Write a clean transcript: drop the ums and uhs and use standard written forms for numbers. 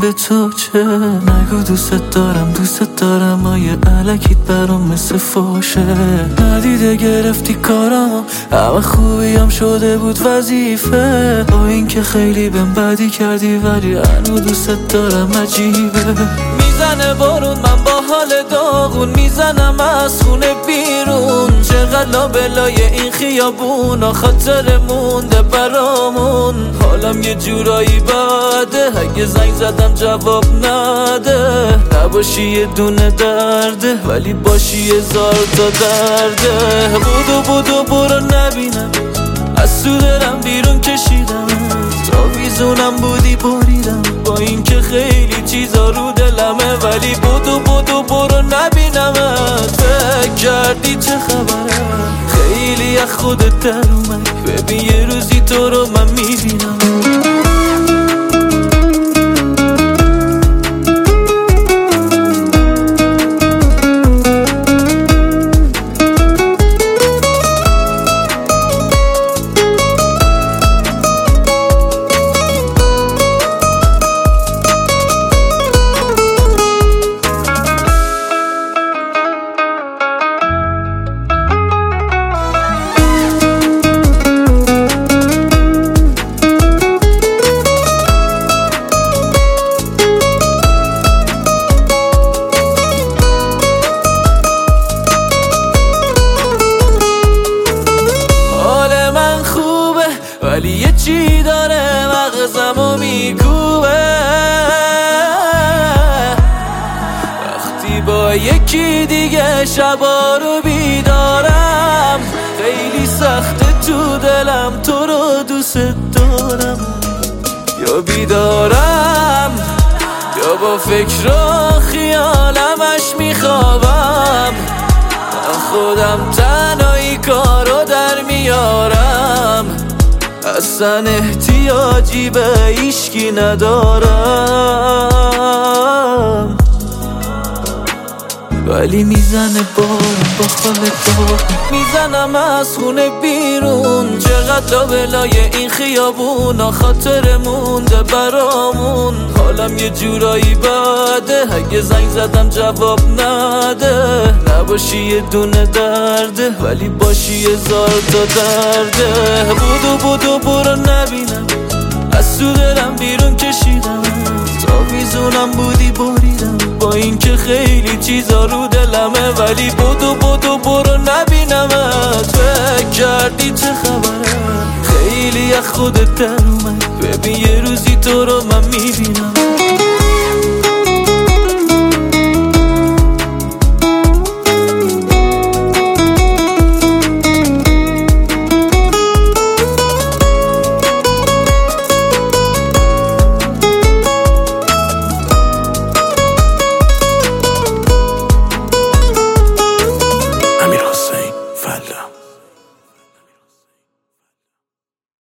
به تو چه؟ نگو دوست دارم آیه الکیت برام مثل فوشه. ندیده گرفتی کارامو، همه خوبیم شده بود وظیفه. با این که خیلی بهم بدی کردی ولی هنو دوست دارم. عجیبه میزنه بارون، من با حال داغون میزنم از خونه بیرون. چقدر لابلای این خیابون خاطر مونده برامون. حالم یه جورایی بده، اگه زنگ زدم جواب نده. نباشی یه دونه درده ولی باشی یه زار تا درده. بودو برو نبینم، از تو دلم بیرون کشیدم. تا ویزونم بودی بریدم، با این که خیلی چیزا رو دلمه. ولی بودو برو نبینمت. فکر کردی چه خبره؟ خیلی از خودت در اومد. ببین یه روزی تو رو من میبینم. ولی یه چی داره مغزمو میکوبه. وقتی با یکی دیگه شبا رو بیدارم، خیلی سخته تو دلم تو رو دوست دارم. یا بیدارم یا با فکر و خیالمش میخوابم. من خودم تنهایی کارو در میارم، اصلا احتیاجی به هیچکی ندارم. ولی میزنه بارم با حال داغون، میزنم از خونه بیرون. چقدر لابلای این خیابون خاطر مونده برامون. حالم یه جورایی بده، اگه زنگ زدم جواب نده. نباشی یه دونه درده ولی باشی یه زار تا درده. بودو برو نبینم، از تو دلم بیرون کشیدم. تا ویزونم بودی بریدم، با این که خیلی چیزا رو دلمه. ولی بودو برو نبینمت. فکر کردی چه خبره؟ خیلی از خودت در اومد. ببین یه روزی تو رو من میبینم.